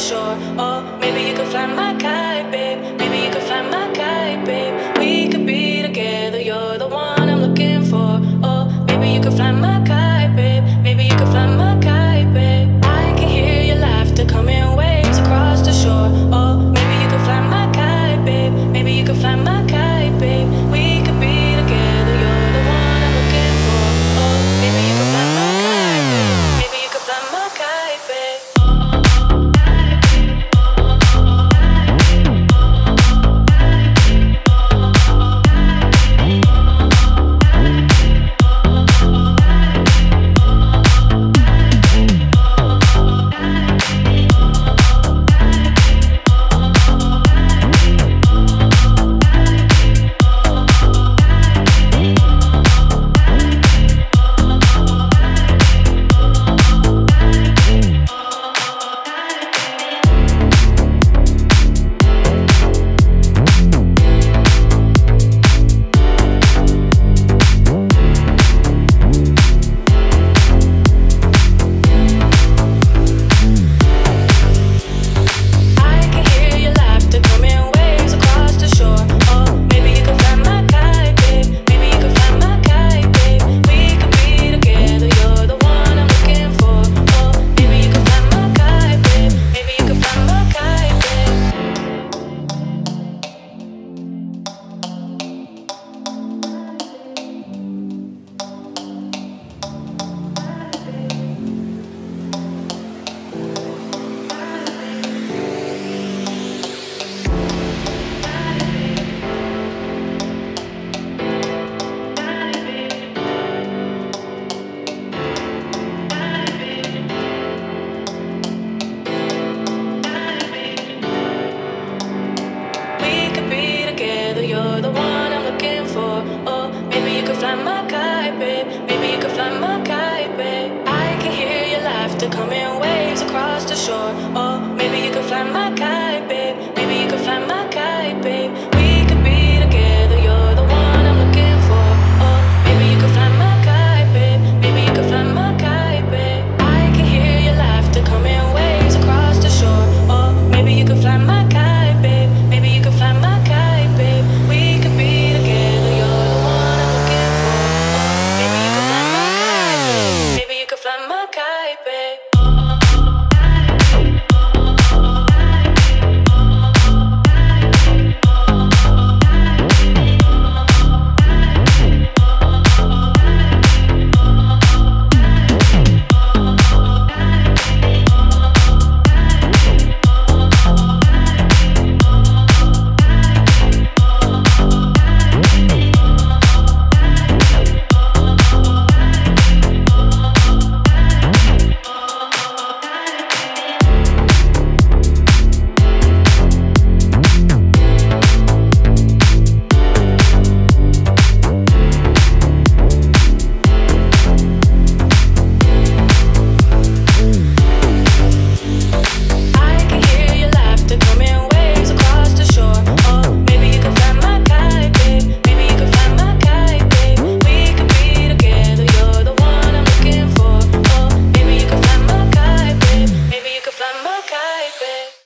shore. Or maybe you could fly my kite, babe. Maybe you could fly my kite, babe. We could be together, you're the one I'm looking for. Or maybe you could fly my kite, babe. Maybe you could fly my kite, babe. I can hear your laughter coming waves across the shore. Or maybe you could fly my kite, babe. Maybe you could fly my kite, babe. We could be together, you're the one I'm looking for. Or maybe you could fly my kite, babe. Maybe you could fly my kite, babe. You're the one I'm looking for. Or maybe you could fly my kite, babe. Maybe you could fly my kite, babe. I can hear your laughter coming waves across the shore. Or maybe you could fly my kite.